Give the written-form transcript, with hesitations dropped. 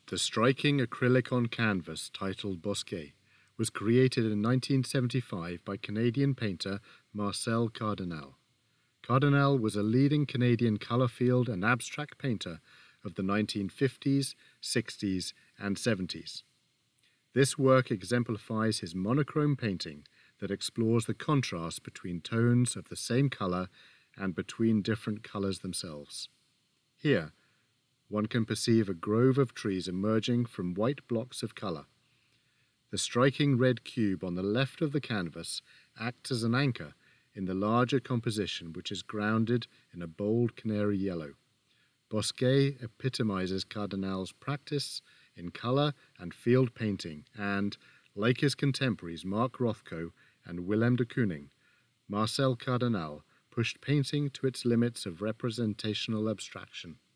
The striking acrylic on canvas titled Bosquet was created in 1975 by Canadian painter Marcel Cardinal. Cardinal was a leading Canadian colour field and abstract painter of the 1950s, 60s and 70s. This work exemplifies his monochrome painting that explores the contrast between tones of the same colour and between different colours themselves. Here, one can perceive a grove of trees emerging from white blocks of colour. The striking red cube on the left of the canvas acts as an anchor in the larger composition, which is grounded in a bold canary yellow. Bosquet epitomizes Cardinal's practice in colour and field painting, and, like his contemporaries Mark Rothko and Willem de Kooning, Marcel Cardinal pushed painting to its limits of representational abstraction.